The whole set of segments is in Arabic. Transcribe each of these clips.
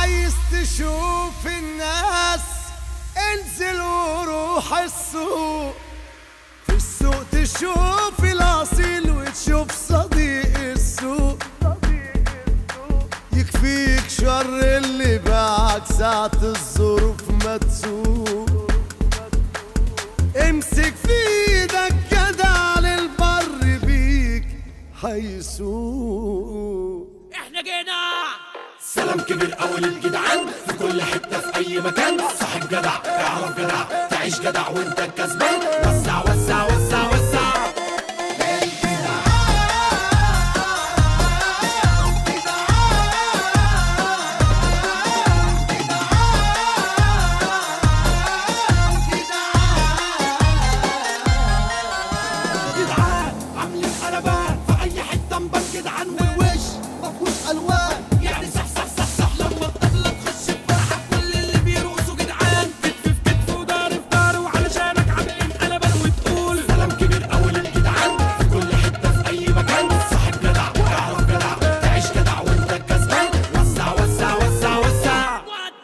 عايز تشوف الناس انزل وروح السوق، في السوق تشوف الاصيل وتشوف صديق السوق. يكفيك شر اللي باعك ساعة الظروف ما تسوق. امسك في ايدك جدع للبر بيك هيسوق. احنا جينا سلام كبير قوي للجدعان في كل حته في اي مكان. صاحب جدع اعرف جدع تعيش جدع وانت الكسبان. وسع وسع وسع وسع جدعان عاملين قلبان في اي حته مبان. جدعان والوش مفهوش الوان يعني صح صح صح صح. لما الطبلة تخش بفرحة كل اللي بيرقصوا جدعان. كتف في كتف ودار في دار وعلشانك عاملين قلبان. وتقول سلام كبير قوي للجدعان في كل حتة في أي مكان. صاحب جدع اعرف جدع تعيش جدع وأنت الكسبان. وسع وسع وسع وسع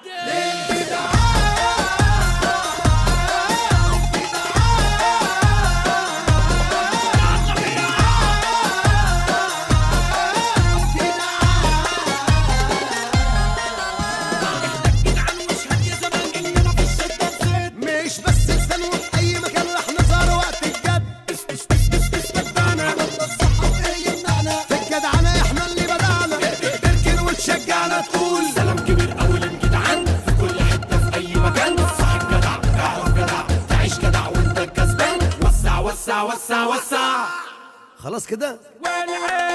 مش بس لسان وفي اي مكان رح نظهر وقت الجد. في الجدعنة احنا اللي بدعنا. تركن وتشجعنا تقول سلام كبير قوي للجدعان في كل حتة في أي مكان. صاحب جدع اعرف جدع تعيش جدع وأنت الكسبان. وسع وسع وسع وسع خلاص كده والعين